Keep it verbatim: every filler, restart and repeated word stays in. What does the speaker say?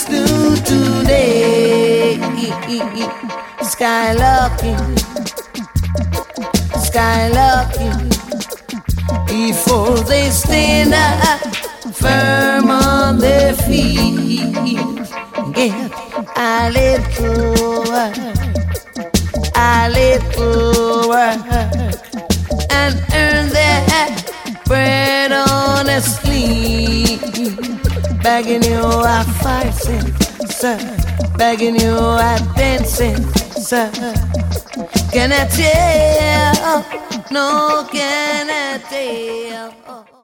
do today. Skylarking, skylarking. Before they stand up firm on their feet, get a little work, a little work, and earn their bread honestly. Begging you at fighting, sir. Begging you at dancing, sir. Can I tell? No, can I tell?